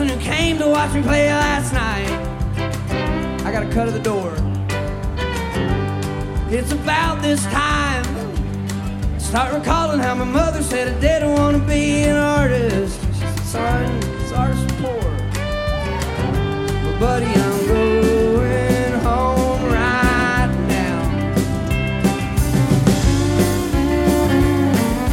person who came to watch me play last night. I got a cut of the door. It's about this time I start recalling how my mother said I didn't want to be an artist. She said, son, it's artist poor. My buddy